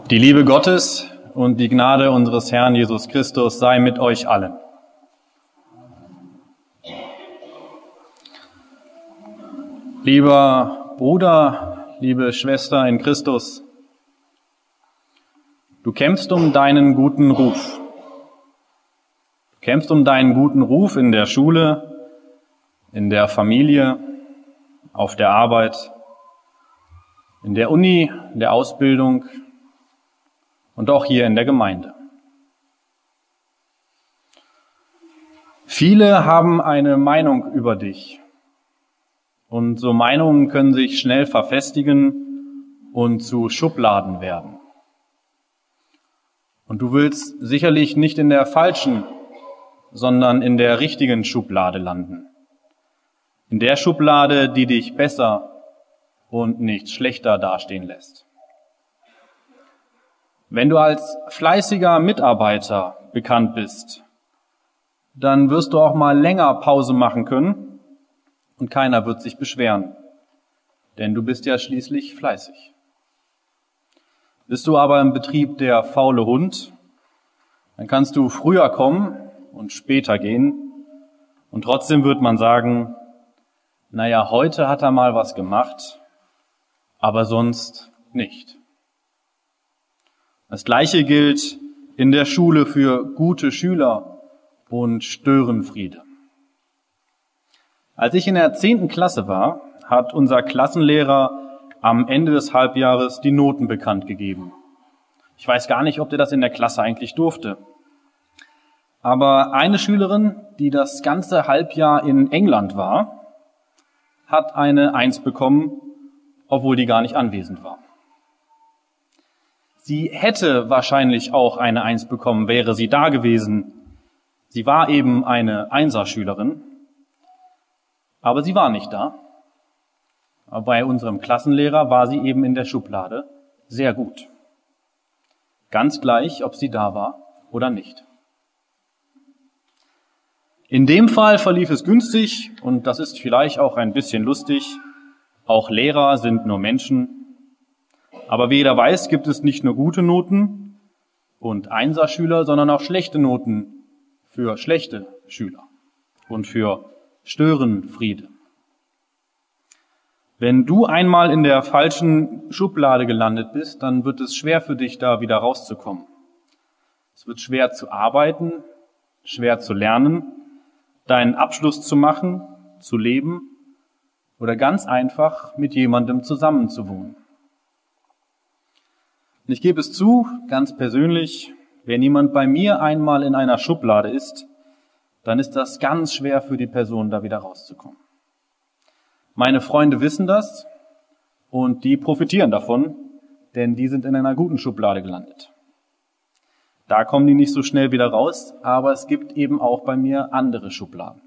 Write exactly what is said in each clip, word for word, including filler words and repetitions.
Die Liebe Gottes und die Gnade unseres Herrn Jesus Christus sei mit euch allen. Lieber Bruder, liebe Schwester in Christus, du kämpfst um deinen guten Ruf. Du kämpfst um deinen guten Ruf in der Schule, in der Familie, auf der Arbeit, in der Uni, in der Ausbildung und auch hier in der Gemeinde. Viele haben eine Meinung über dich. Und so Meinungen können sich schnell verfestigen und zu Schubladen werden. Und du willst sicherlich nicht in der falschen, sondern in der richtigen Schublade landen. In der Schublade, die dich besser und nicht schlechter dastehen lässt. Wenn du als fleißiger Mitarbeiter bekannt bist, dann wirst du auch mal länger Pause machen können und keiner wird sich beschweren, denn du bist ja schließlich fleißig. Bist du aber im Betrieb der faule Hund, dann kannst du früher kommen und später gehen und trotzdem wird man sagen, naja, heute hat er mal was gemacht, aber sonst nicht. Das Gleiche gilt in der Schule für gute Schüler und Störenfriede. Als ich in der zehnten Klasse war, hat unser Klassenlehrer am Ende des Halbjahres die Noten bekannt gegeben. Ich weiß gar nicht, ob der das in der Klasse eigentlich durfte. Aber eine Schülerin, die das ganze Halbjahr in England war, hat eine Eins bekommen, obwohl die gar nicht anwesend war. Sie hätte wahrscheinlich auch eine Eins bekommen, wäre sie da gewesen. Sie war eben eine Einserschülerin, aber sie war nicht da. Aber bei unserem Klassenlehrer war sie eben in der Schublade sehr gut. Ganz gleich, ob sie da war oder nicht. In dem Fall verlief es günstig und das ist vielleicht auch ein bisschen lustig. Auch Lehrer sind nur Menschen. Aber wie jeder weiß, gibt es nicht nur gute Noten und Einserschüler, sondern auch schlechte Noten für schlechte Schüler und für Störenfriede. Wenn du einmal in der falschen Schublade gelandet bist, dann wird es schwer für dich, da wieder rauszukommen. Es wird schwer zu arbeiten, schwer zu lernen, deinen Abschluss zu machen, zu leben oder ganz einfach mit jemandem zusammenzuwohnen. Und ich gebe es zu, ganz persönlich, wenn jemand bei mir einmal in einer Schublade ist, dann ist das ganz schwer für die Person, da wieder rauszukommen. Meine Freunde wissen das und die profitieren davon, denn die sind in einer guten Schublade gelandet. Da kommen die nicht so schnell wieder raus, aber es gibt eben auch bei mir andere Schubladen.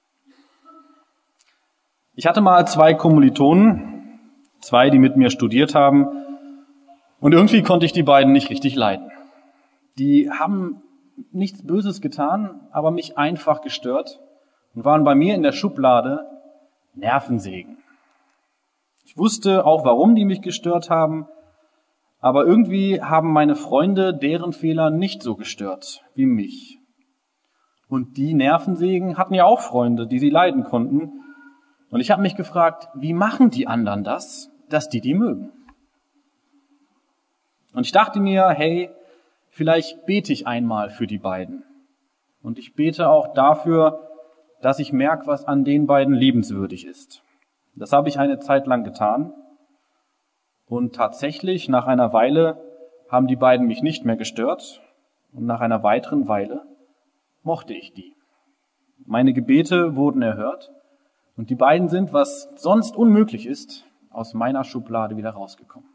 Ich hatte mal zwei Kommilitonen, zwei, die mit mir studiert haben, und irgendwie konnte ich die beiden nicht richtig leiden. Die haben nichts Böses getan, aber mich einfach gestört und waren bei mir in der Schublade Nervensägen. Ich wusste auch, warum die mich gestört haben, aber irgendwie haben meine Freunde deren Fehler nicht so gestört wie mich. Und die Nervensägen hatten ja auch Freunde, die sie leiden konnten. Und ich habe mich gefragt, wie machen die anderen das, dass die die mögen? Und ich dachte mir, hey, vielleicht bete ich einmal für die beiden. Und ich bete auch dafür, dass ich merke, was an den beiden liebenswürdig ist. Das habe ich eine Zeit lang getan. Und tatsächlich, nach einer Weile haben die beiden mich nicht mehr gestört. Und nach einer weiteren Weile mochte ich die. Meine Gebete wurden erhört. Und die beiden sind, was sonst unmöglich ist, aus meiner Schublade wieder rausgekommen.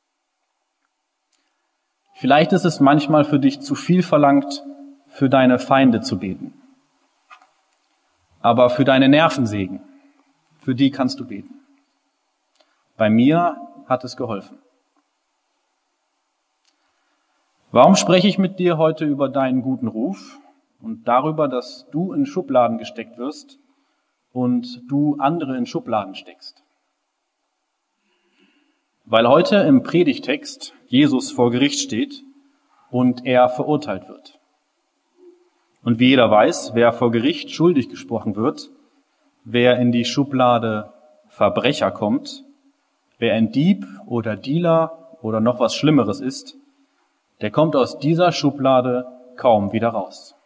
Vielleicht ist es manchmal für dich zu viel verlangt, für deine Feinde zu beten. Aber für deine Nervensägen, für die kannst du beten. Bei mir hat es geholfen. Warum spreche ich mit dir heute über deinen guten Ruf und darüber, dass du in Schubladen gesteckt wirst und du andere in Schubladen steckst? Weil heute im Predigtext Jesus vor Gericht steht und er verurteilt wird. Und wie jeder weiß, wer vor Gericht schuldig gesprochen wird, wer in die Schublade Verbrecher kommt, wer ein Dieb oder Dealer oder noch was Schlimmeres ist, der kommt aus dieser Schublade kaum wieder raus.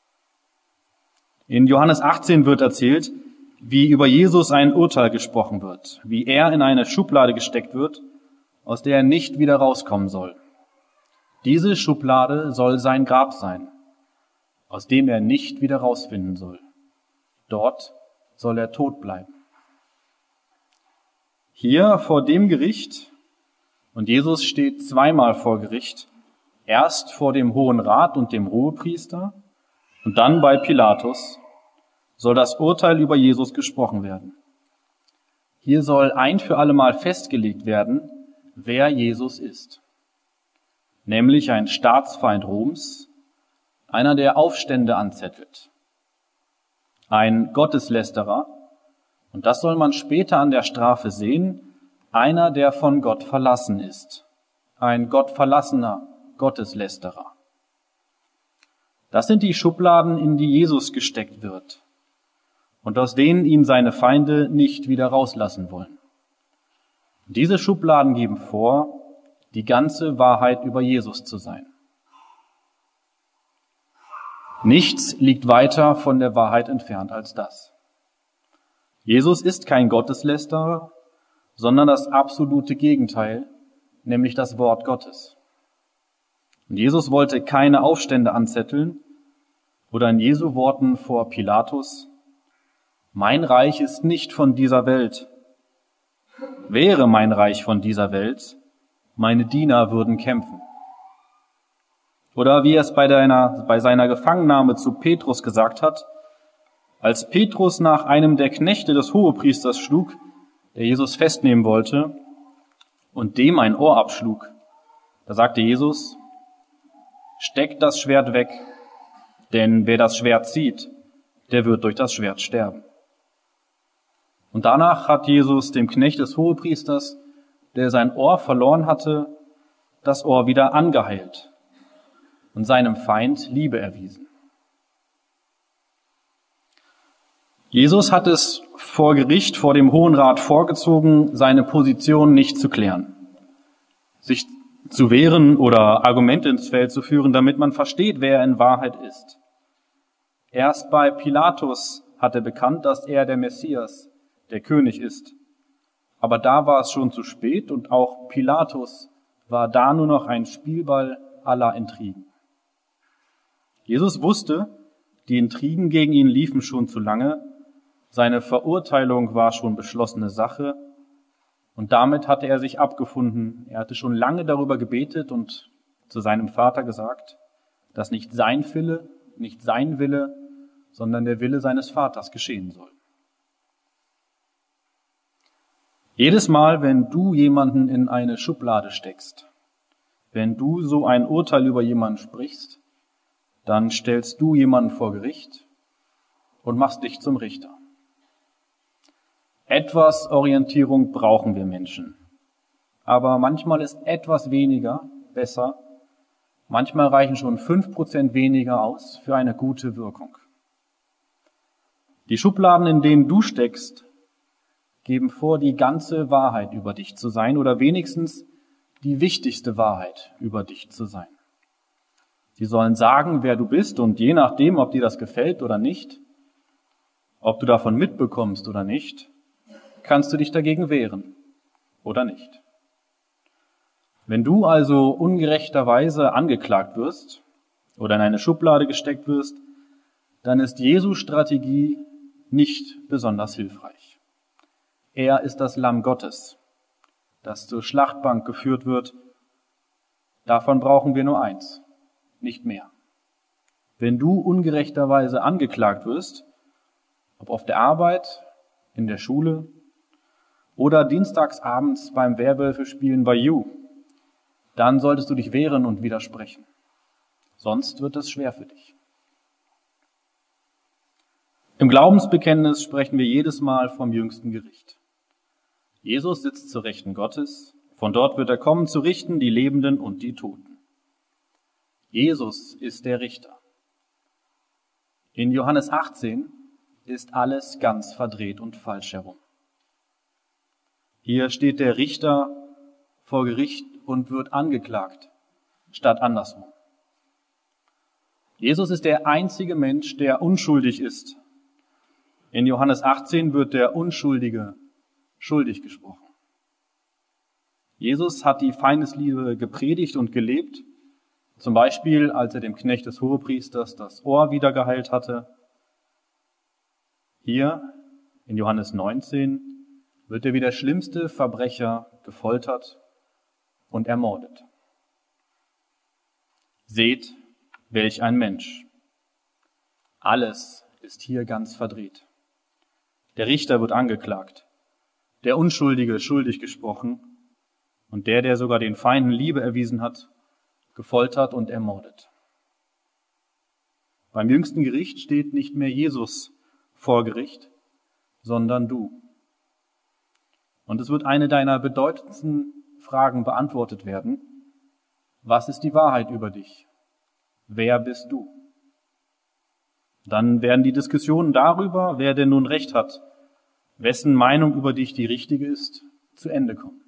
In Johannes achtzehn wird erzählt, wie über Jesus ein Urteil gesprochen wird, wie er in eine Schublade gesteckt wird, aus der er nicht wieder rauskommen soll. Diese Schublade soll sein Grab sein, aus dem er nicht wieder rausfinden soll. Dort soll er tot bleiben. Hier vor dem Gericht, und Jesus steht zweimal vor Gericht, erst vor dem Hohen Rat und dem Hohepriester und dann bei Pilatus, soll das Urteil über Jesus gesprochen werden. Hier soll ein für allemal festgelegt werden, wer Jesus ist. Nämlich ein Staatsfeind Roms, einer, der Aufstände anzettelt, ein Gotteslästerer, und das soll man später an der Strafe sehen, einer, der von Gott verlassen ist, ein gottverlassener Gotteslästerer. Das sind die Schubladen, in die Jesus gesteckt wird und aus denen ihn seine Feinde nicht wieder rauslassen wollen. Diese Schubladen geben vor, die ganze Wahrheit über Jesus zu sein. Nichts liegt weiter von der Wahrheit entfernt als das. Jesus ist kein Gotteslästerer, sondern das absolute Gegenteil, nämlich das Wort Gottes. Und Jesus wollte keine Aufstände anzetteln oder in Jesu Worten vor Pilatus: Mein Reich ist nicht von dieser Welt. Wäre mein Reich von dieser Welt, meine Diener würden kämpfen. Oder wie er es bei, deiner, bei seiner Gefangennahme zu Petrus gesagt hat, als Petrus nach einem der Knechte des Hohepriesters schlug, der Jesus festnehmen wollte, und dem ein Ohr abschlug, da sagte Jesus: Steck das Schwert weg, denn wer das Schwert zieht, der wird durch das Schwert sterben. Und danach hat Jesus dem Knecht des Hohepriesters, der sein Ohr verloren hatte, das Ohr wieder angeheilt und seinem Feind Liebe erwiesen. Jesus hat es vor Gericht, vor dem Hohen Rat vorgezogen, seine Position nicht zu klären, sich zu wehren oder Argumente ins Feld zu führen, damit man versteht, wer er in Wahrheit ist. Erst bei Pilatus hat er bekannt, dass er der Messias, der König ist. Aber da war es schon zu spät und auch Pilatus war da nur noch ein Spielball aller Intrigen. Jesus wusste, die Intrigen gegen ihn liefen schon zu lange, seine Verurteilung war schon beschlossene Sache und damit hatte er sich abgefunden. Er hatte schon lange darüber gebetet und zu seinem Vater gesagt, dass nicht sein Wille, nicht sein Wille, sondern der Wille seines Vaters geschehen soll. Jedes Mal, wenn du jemanden in eine Schublade steckst, wenn du so ein Urteil über jemanden sprichst, dann stellst du jemanden vor Gericht und machst dich zum Richter. Etwas Orientierung brauchen wir Menschen. Aber manchmal ist etwas weniger besser. Manchmal reichen schon fünf Prozent weniger aus für eine gute Wirkung. Die Schubladen, in denen du steckst, geben vor, die ganze Wahrheit über dich zu sein oder wenigstens die wichtigste Wahrheit über dich zu sein. Sie sollen sagen, wer du bist und je nachdem, ob dir das gefällt oder nicht, ob du davon mitbekommst oder nicht, kannst du dich dagegen wehren oder nicht. Wenn du also ungerechterweise angeklagt wirst oder in eine Schublade gesteckt wirst, dann ist Jesu Strategie nicht besonders hilfreich. Er ist das Lamm Gottes, das zur Schlachtbank geführt wird. Davon brauchen wir nur eins, nicht mehr. Wenn du ungerechterweise angeklagt wirst, ob auf der Arbeit, in der Schule oder dienstagsabends beim Werwölfe-Spielen bei You, dann solltest du dich wehren und widersprechen. Sonst wird es schwer für dich. Im Glaubensbekenntnis sprechen wir jedes Mal vom jüngsten Gericht. Jesus sitzt zur Rechten Gottes, Von dort wird er kommen, zu richten die Lebenden und die Toten. Jesus ist der Richter. In Johannes achtzehn ist alles ganz verdreht und falsch herum. Hier steht der Richter vor Gericht und wird angeklagt, statt andersrum. Jesus ist der einzige Mensch, der unschuldig ist. In Johannes achtzehn wird der Unschuldige schuldig gesprochen. Jesus hat die Feindesliebe gepredigt und gelebt, zum Beispiel, als er dem Knecht des Hohepriesters das Ohr wieder geheilt hatte. Hier in Johannes neunzehn wird er wie der schlimmste Verbrecher gefoltert und ermordet. Seht, welch ein Mensch. Alles ist hier ganz verdreht. Der Richter wird angeklagt, der Unschuldige schuldig gesprochen und der, der sogar den Feinden Liebe erwiesen hat, gefoltert und ermordet. Beim jüngsten Gericht steht nicht mehr Jesus vor Gericht, sondern du. Und es wird eine deiner bedeutendsten Fragen beantwortet werden. Was ist die Wahrheit über dich? Wer bist du? Dann werden die Diskussionen darüber, wer denn nun Recht hat, wessen Meinung über dich die richtige ist, zu Ende kommen.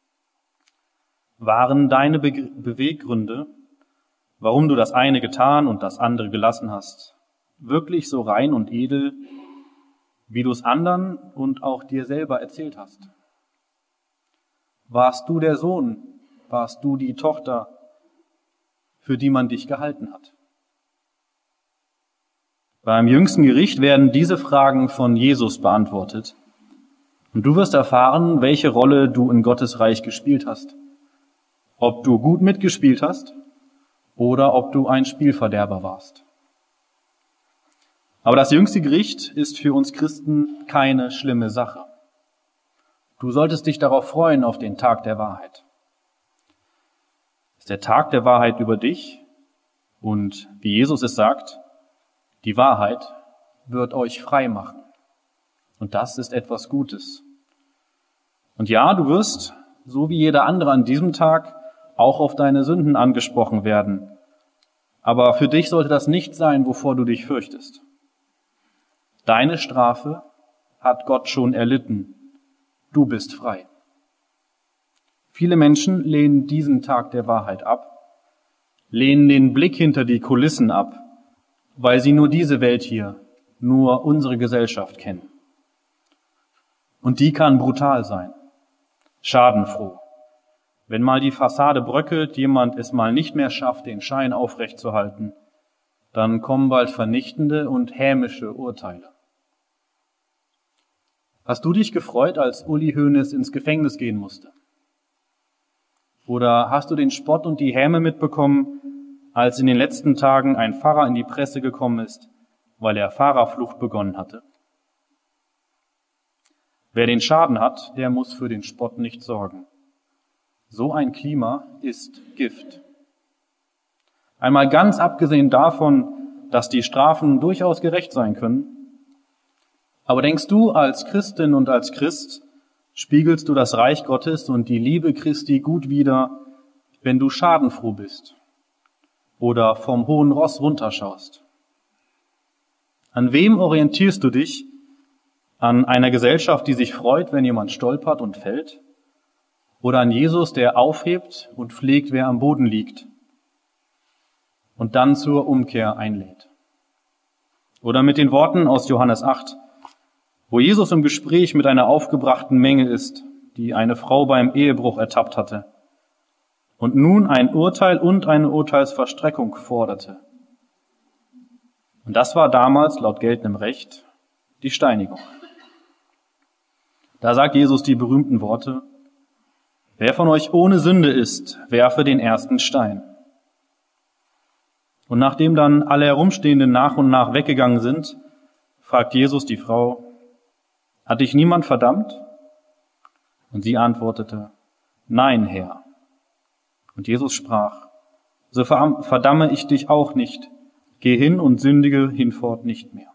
Waren deine Be- Beweggründe, warum du das eine getan und das andere gelassen hast, wirklich so rein und edel, wie du es anderen und auch dir selber erzählt hast? Warst du der Sohn, warst du die Tochter, für die man dich gehalten hat? Beim jüngsten Gericht werden diese Fragen von Jesus beantwortet. Und du wirst erfahren, welche Rolle du in Gottes Reich gespielt hast. Ob du gut mitgespielt hast oder ob du ein Spielverderber warst. Aber das jüngste Gericht ist für uns Christen keine schlimme Sache. Du solltest dich darauf freuen, auf den Tag der Wahrheit. Es ist der Tag der Wahrheit über dich und, wie Jesus es sagt, die Wahrheit wird euch frei machen. Und das ist etwas Gutes. Und ja, du wirst, so wie jeder andere an diesem Tag, auch auf deine Sünden angesprochen werden. Aber für dich sollte das nicht sein, wovor du dich fürchtest. Deine Strafe hat Gott schon erlitten. Du bist frei. Viele Menschen lehnen diesen Tag der Wahrheit ab, lehnen den Blick hinter die Kulissen ab, weil sie nur diese Welt hier, nur unsere Gesellschaft kennen. Und die kann brutal sein, schadenfroh. Wenn mal die Fassade bröckelt, jemand es mal nicht mehr schafft, den Schein aufrechtzuerhalten, dann kommen bald vernichtende und hämische Urteile. Hast du dich gefreut, als Uli Hoeneß ins Gefängnis gehen musste? Oder hast du den Spott und die Häme mitbekommen, als in den letzten Tagen ein Pfarrer in die Presse gekommen ist, weil er Fahrerflucht begonnen hatte? Wer den Schaden hat, der muss für den Spott nicht sorgen. So ein Klima ist Gift. Einmal ganz abgesehen davon, dass die Strafen durchaus gerecht sein können. Aber denkst du, als Christin und als Christ spiegelst du das Reich Gottes und die Liebe Christi gut wider, wenn du schadenfroh bist oder vom hohen Ross runterschaust? An wem orientierst du dich? An einer Gesellschaft, die sich freut, wenn jemand stolpert und fällt? Oder an Jesus, der aufhebt und pflegt, wer am Boden liegt und dann zur Umkehr einlädt? Oder mit den Worten aus Johannes acht, wo Jesus im Gespräch mit einer aufgebrachten Menge ist, die eine Frau beim Ehebruch ertappt hatte und nun ein Urteil und eine Urteilsverstreckung forderte. Und das war damals, laut geltendem Recht, die Steinigung. Da sagt Jesus die berühmten Worte: Wer von euch ohne Sünde ist, werfe den ersten Stein. Und nachdem dann alle Herumstehenden nach und nach weggegangen sind, fragt Jesus die Frau: Hat dich niemand verdammt? Und sie antwortete: Nein, Herr. Und Jesus sprach: So verdamme ich dich auch nicht. Geh hin und sündige hinfort nicht mehr.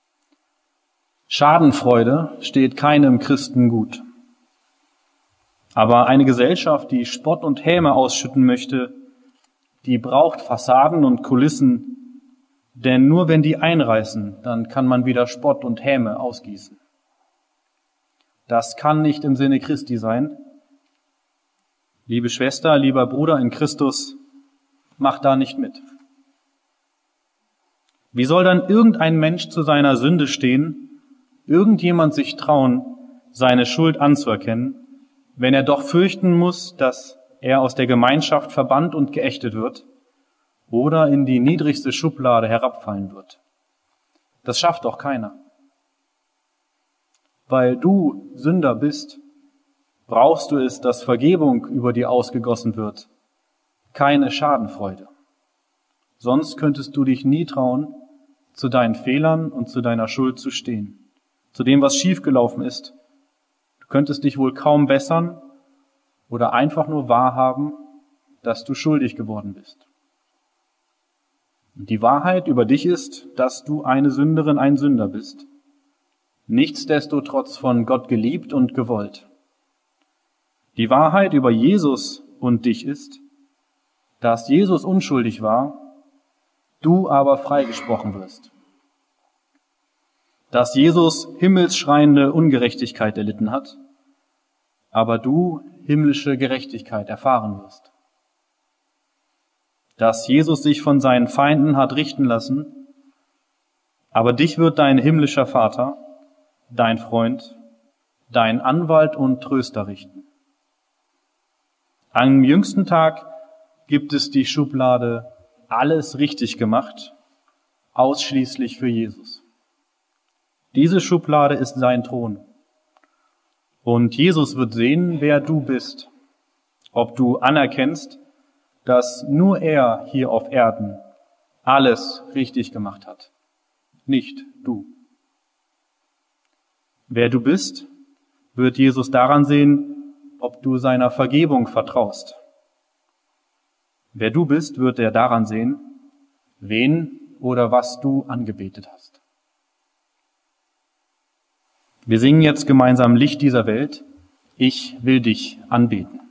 Schadenfreude steht keinem Christen gut. Aber eine Gesellschaft, die Spott und Häme ausschütten möchte, die braucht Fassaden und Kulissen, denn nur wenn die einreißen, dann kann man wieder Spott und Häme ausgießen. Das kann nicht im Sinne Christi sein. Liebe Schwester, lieber Bruder in Christus, mach da nicht mit. Wie soll dann irgendein Mensch zu seiner Sünde stehen, irgendjemand sich trauen, seine Schuld anzuerkennen, wenn er doch fürchten muss, dass er aus der Gemeinschaft verbannt und geächtet wird oder in die niedrigste Schublade herabfallen wird? Das schafft doch keiner. Weil du Sünder bist, brauchst du es, dass Vergebung über dir ausgegossen wird, keine Schadenfreude. Sonst könntest du dich nie trauen, zu deinen Fehlern und zu deiner Schuld zu stehen, zu dem, was schiefgelaufen ist. Du könntest dich wohl kaum bessern oder einfach nur wahrhaben, dass du schuldig geworden bist. Und die Wahrheit über dich ist, dass du eine Sünderin, ein Sünder bist, nichtsdestotrotz von Gott geliebt und gewollt. Die Wahrheit über Jesus und dich ist, dass Jesus unschuldig war, du aber freigesprochen wirst. Dass Jesus himmelsschreiende Ungerechtigkeit erlitten hat, aber du himmlische Gerechtigkeit erfahren wirst. Dass Jesus sich von seinen Feinden hat richten lassen, aber dich wird dein himmlischer Vater, dein Freund, dein Anwalt und Tröster richten. Am jüngsten Tag gibt es die Schublade alles richtig gemacht, ausschließlich für Jesus. Diese Schublade ist sein Thron. Und Jesus wird sehen, wer du bist, ob du anerkennst, dass nur er hier auf Erden alles richtig gemacht hat, nicht du. Wer du bist, wird Jesus daran sehen, ob du seiner Vergebung vertraust. Wer du bist, wird er daran sehen, wen oder was du angebetet hast. Wir singen jetzt gemeinsam Licht dieser Welt. Ich will dich anbeten.